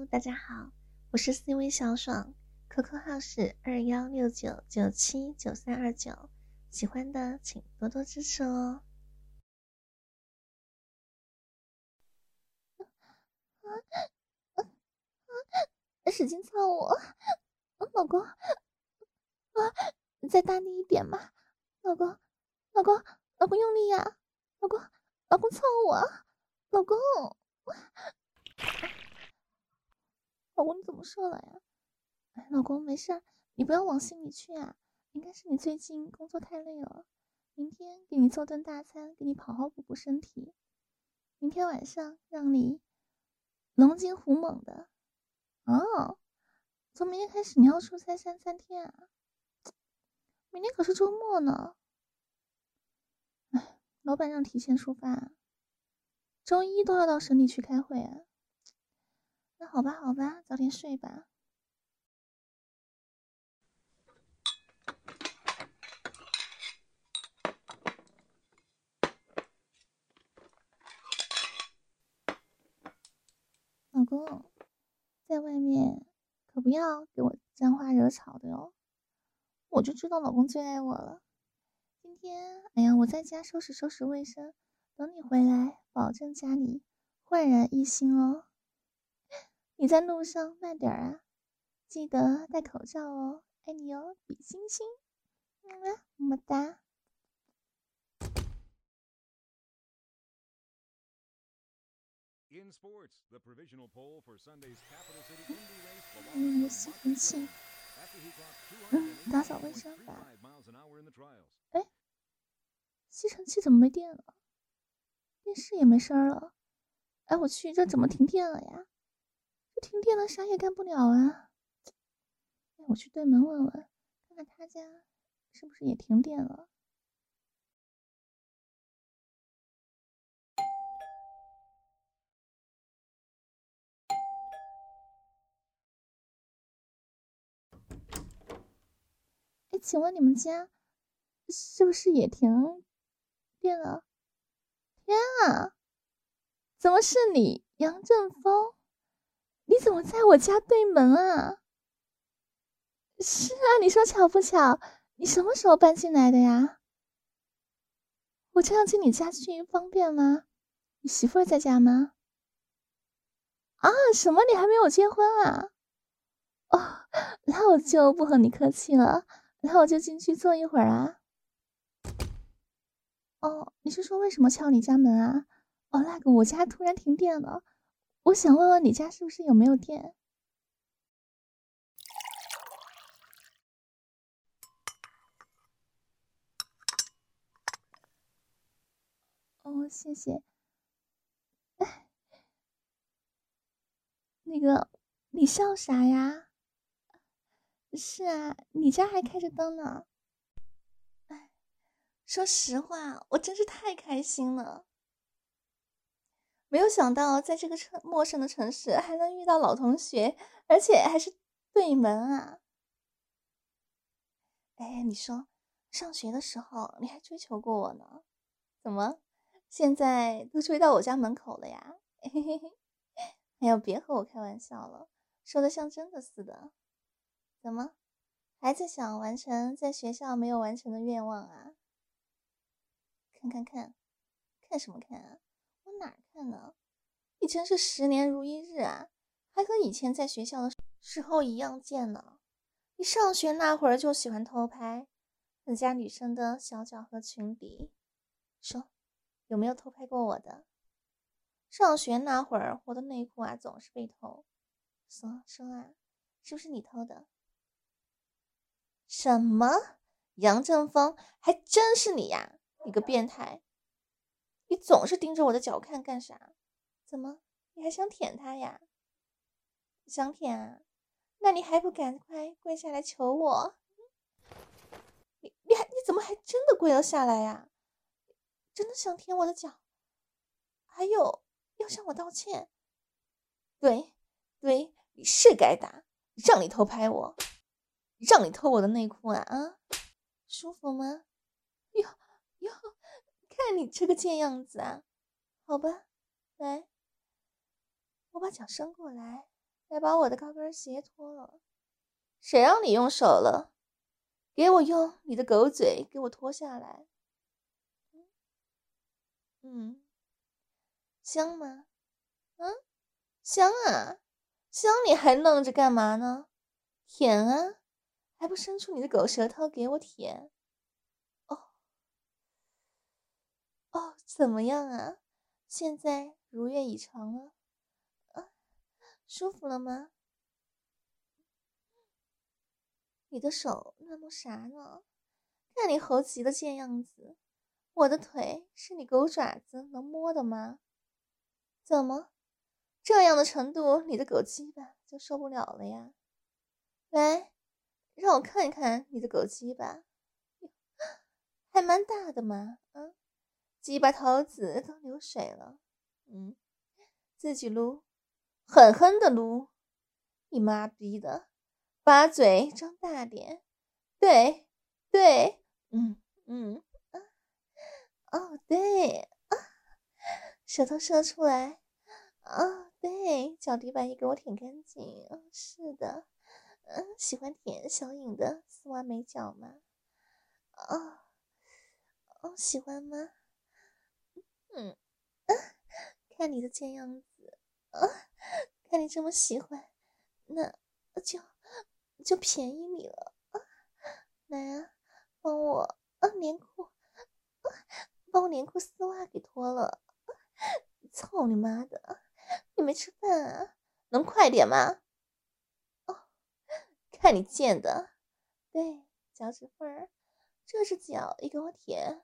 大家好，我是 CV 小爽 ，QQ 号是2169979329，喜欢的请多多支持哦。使劲操我，老公，再大力一点嘛，老公，老公，老公用力呀，老公，老公操我，老公，老公你怎么射了呀？老公没事，你不要往心里去啊，应该是你最近工作太累了，明天给你做顿大餐，给你好好补补身体，明天晚上让你龙精虎猛的。哦，从明天开始你要出差3天啊？明天可是周末呢。哎，老板让提前出发，周一都要到省里去开会啊。那好吧，好吧，早点睡吧。老公，在外面可不要给我沾花惹草的哟。我就知道老公最爱我了。今天，哎呀，我在家收拾收拾卫生，等你回来，保证家里焕然一新哦。你在路上慢点啊，记得戴口罩哦。爱你哦，比心心。么么哒。 In sports, the provisional poll for Sunday's Capital City Indy race 吸尘器。打扫卫生吧。哎，吸尘器怎么没电了？电视也没声了。哎，我去，这怎么停电了呀？这停电了，啥也干不了啊。哎，我去对门问问，看看他家是不是也停电了。哎，请问你们家是不是也停电了？天啊，怎么是你，杨振锋？你怎么在我家对门啊？是啊，你说巧不巧？你什么时候搬进来的呀？我这样进你家去方便吗？你媳妇儿在家吗？啊，什么？你还没有结婚啊？哦，那我就不和你客气了，那我就进去坐一会儿啊。哦，你是说为什么敲你家门啊？哦，那个我家突然停电了，我想问问你家是不是有没有电？哦，谢谢。那个，你笑啥呀？是啊，你家还开着灯呢。哎，说实话，我真是太开心了。没有想到在这个陌生的城市还能遇到老同学，而且还是对门啊。哎，你说，上学的时候你还追求过我呢，怎么现在都追到我家门口了呀？嘿嘿嘿，哎呦，别和我开玩笑了，说的像真的似的。怎么，还在想完成在学校没有完成的愿望啊？看看看，看什么看啊？我哪儿看呢？你真是10年如一日啊，还和以前在学校的时候一样贱呢。你上学那会儿就喜欢偷拍人家女生的小脚和裙底，说有没有偷拍过我的？上学那会儿我的内裤啊总是被偷，说啊，是不是你偷的？什么？杨振锋，还真是你呀！你个变态！你总是盯着我的脚看干啥？怎么，你还想舔他呀？想舔啊？那你还不赶快跪下来求我？你怎么还真的跪了下来呀？真的想舔我的脚？还有要向我道歉？对，你是该打，让你偷拍我，让你偷我的内裤啊，舒服吗？哟，看你这个贱样子啊！好吧，来，我把脚伸过来， 还把我的高跟鞋脱了。谁让你用手了？给我用你的狗嘴给我脱下来。香吗？香啊，香你还愣着干嘛呢？舔啊，还不伸出你的狗舌头给我舔？怎么样啊？现在如愿以偿了，舒服了吗？你的手那么啥呢？看你猴急的贱样子，我的腿是你狗爪子能摸的吗？怎么这样的程度，你的狗鸡巴就受不了了呀？来，让我看看你的狗鸡巴，还蛮大的嘛，鸡巴头子都流水了。自己撸，狠狠的撸。你妈逼的，把嘴张大点。对，对，舌头射出来。对，脚底板也给我舔干净。是的，喜欢舔小影的丝袜美脚吗？喜欢吗？看你的贱样子，看你这么喜欢，那就便宜你了。来啊，帮我连裤，帮我连裤丝袜给脱了。操你妈的，你没吃饭啊？能快点吗？看你贱的。对，脚趾缝儿，这只脚也给我舔。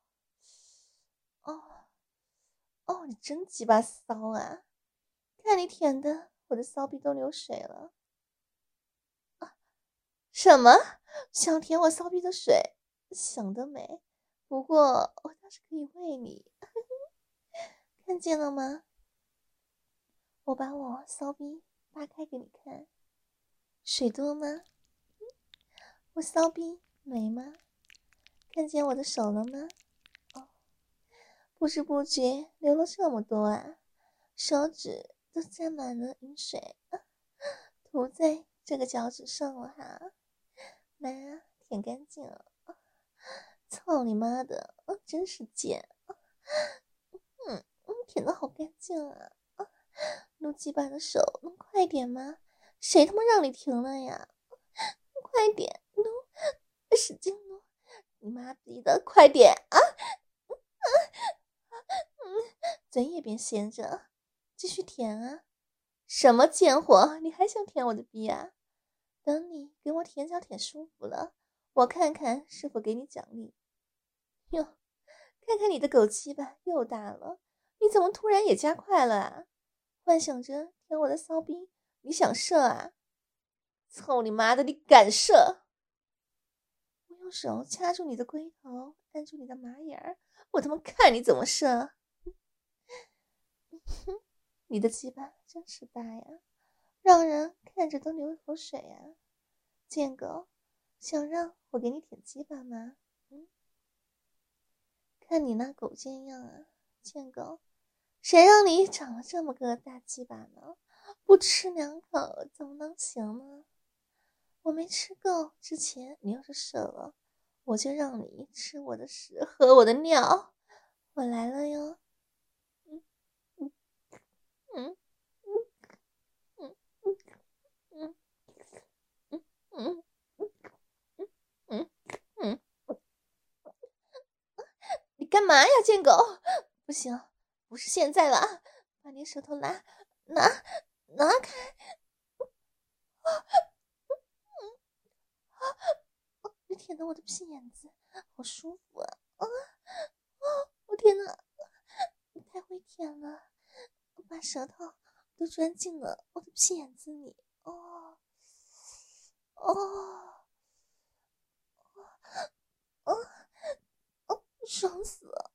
你真鸡巴骚啊！看你舔的，我的骚逼都流水了。什么？想舔我骚逼的水？想得美！不过我倒是可以喂你。看见了吗？我把我骚逼扒开给你看，水多吗？我骚逼美吗？看见我的手了吗？不知不觉流了这么多啊，手指都沾满了饮水，涂在这个脚趾上了哈。来啊，舔干净了。操你妈的，真是贱。舔得好干净啊。撸鸡巴的手能快点吗？谁他妈让你停了呀？快点撸，使劲撸，你妈逼的，快点啊！嘴也别闲着，继续舔啊！什么贱货，你还想舔我的逼啊？等你给我舔脚舔舒服了，我看看是否给你奖励。哟，看看你的狗鸡巴又大了，你怎么突然也加快了啊？幻想着舔我的骚逼，你想射啊？操你妈的，你敢射！我用手掐住你的龟头，按住你的马眼儿，我他妈看你怎么射！你的鸡巴真是大呀，让人看着都流口水啊！贱狗，想让我给你舔鸡巴吗？看你那狗贱样啊，贱狗，谁让你长了这么个大鸡巴呢？不吃两口怎么能行呢？我没吃够之前，你要是射了，我就让你吃我的屎，喝我的尿。我来了哟！你干嘛呀，贱狗？不行，不是现在了，把你舌头拿开！你舔到我的屁眼子，好舒服啊！我天哪，你太会舔了，把舌头都钻进了我的屁眼子里。爽死了！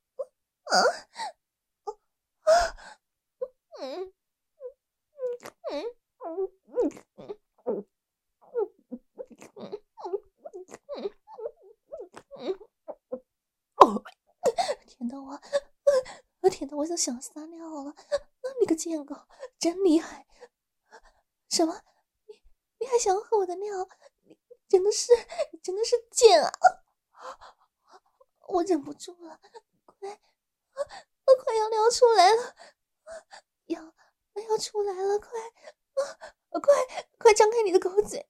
舔到我就想撒尿了。你个贱狗真厉害， 什么？你还想要喝我的尿？你真的是贱啊！我忍不住了，快要尿出来了，要出来了，快张开你的狗嘴！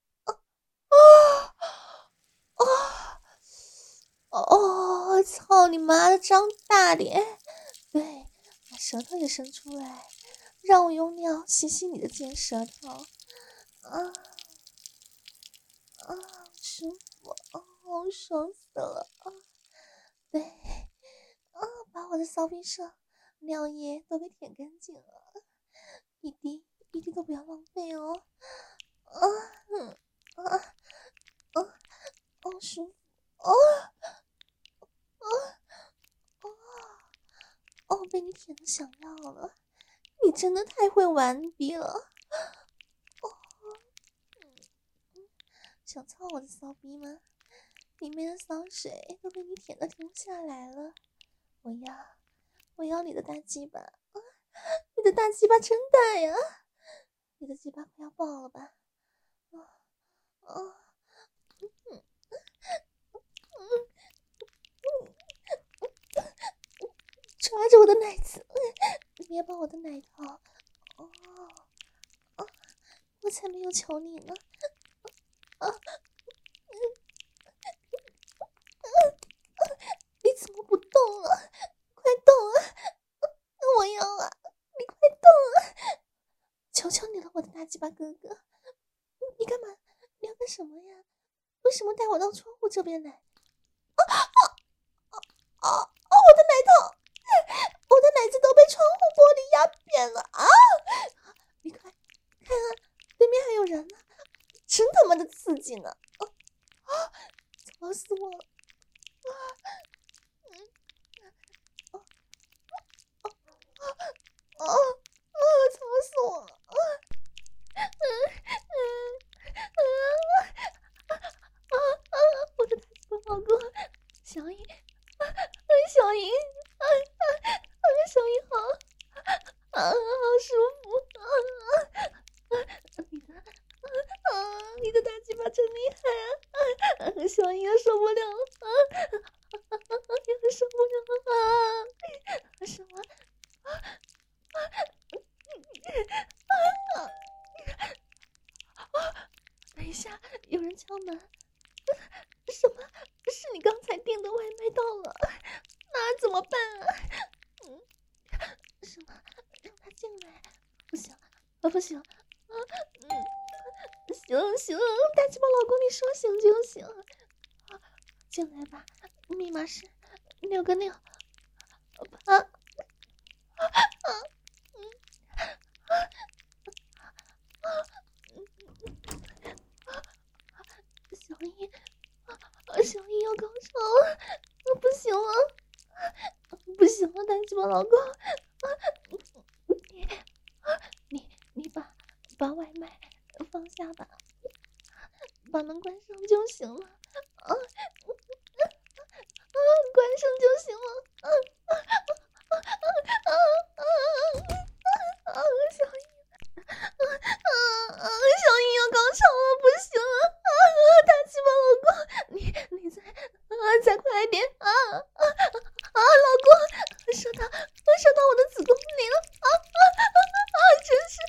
操你妈的，张大点！对，把舌头也伸出来，让我用尿洗洗你的尖舌头。好舒服，好爽死了！对，把我的骚逼上尿液都给舔干净了，一滴都不要浪费哦！好舒服！被你舔的想要了，你真的太会玩逼了！想操我的骚逼吗？里面的骚水都被你舔的停不下来了，我要你的大鸡巴！你的大鸡巴真大呀！你的鸡巴快要爆了吧？抓着我的奶子，捏爆我的奶头！我才没有求你呢！你怎么不动啊？快动啊！我要啊！你快动啊！求求你了，我的大鸡巴哥哥！你干嘛？你要干什么呀？为什么带我到窗户这边来？我的奶头！我的奶子都被窗户玻璃压扁了啊！你快看啊，对面还有人呢，真他妈的刺激呢！吵死我了！吵死我了！我的大鸡巴老公，小英，小英，小英好，好舒服，你的大鸡巴真厉害啊！小英受不了了，也受不了了，什么？等一下，有人敲门。什么？是你刚才订的外卖到了，那怎么办啊？什么？让他进来？不行，不行，行，大鸡巴老公，你说行就行。进来吧，密码是6个6。小英要高潮了，不行了，不行了，大鸡巴老公，你把外卖放下吧，把门关上就行了，关上就行了，小英，小英要高潮了，不行了，大鸡巴老公，你再快点老公，射到我的子宫里了，真是，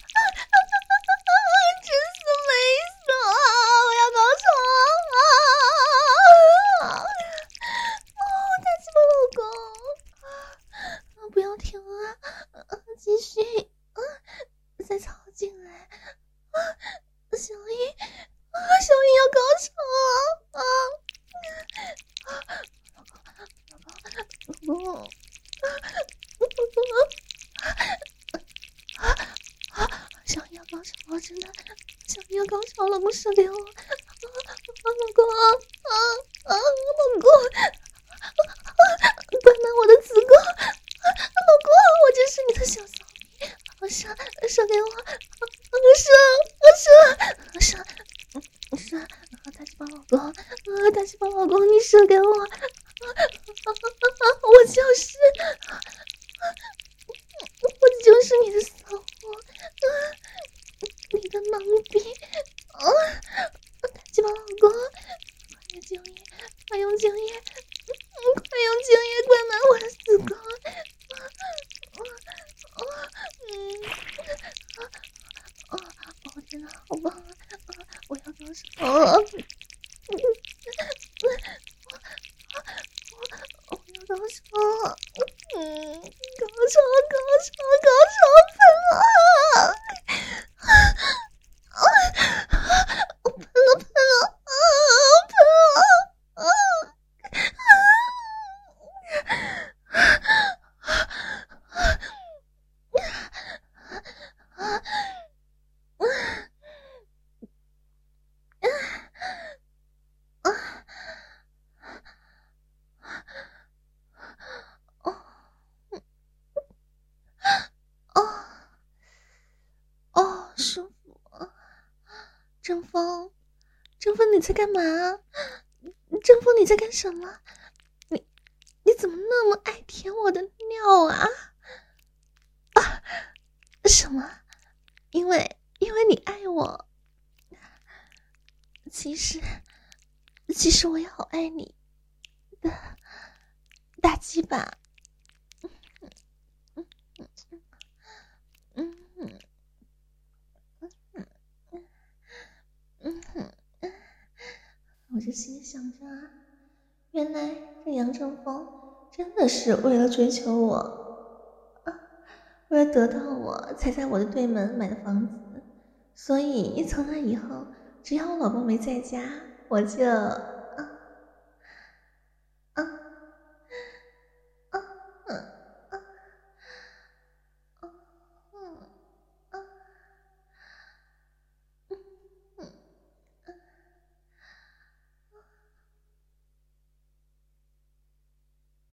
真是美死了，我要高潮了，大鸡巴老公，不要停啊，继续，再操进来，小英要高潮了，小英要高潮了，真的，小英要高潮了，不射给我，老公老公，关满我的子宫，老公，我就是你的小骚逼，射给我，射，大鸡巴老公，大鸡巴老公，你射给我，我就是你的骚货，你的逼！大鸡巴老公，快用精液，快用精液，快用精液灌满我的子宫！天哪，好棒啊！我要高潮了！我要高潮了！高潮，喷了！喷了！舒服！正风，你在干嘛？正风，你在干什么？你怎么那么爱舔我的尿啊？什么？因为你爱我。其实我也好爱你的大鸡巴。我就心里想着啊，原来这杨正风真的是为了追求我为了得到我才在我的对门买的房子，所以从那以后只要我老公没在家，我就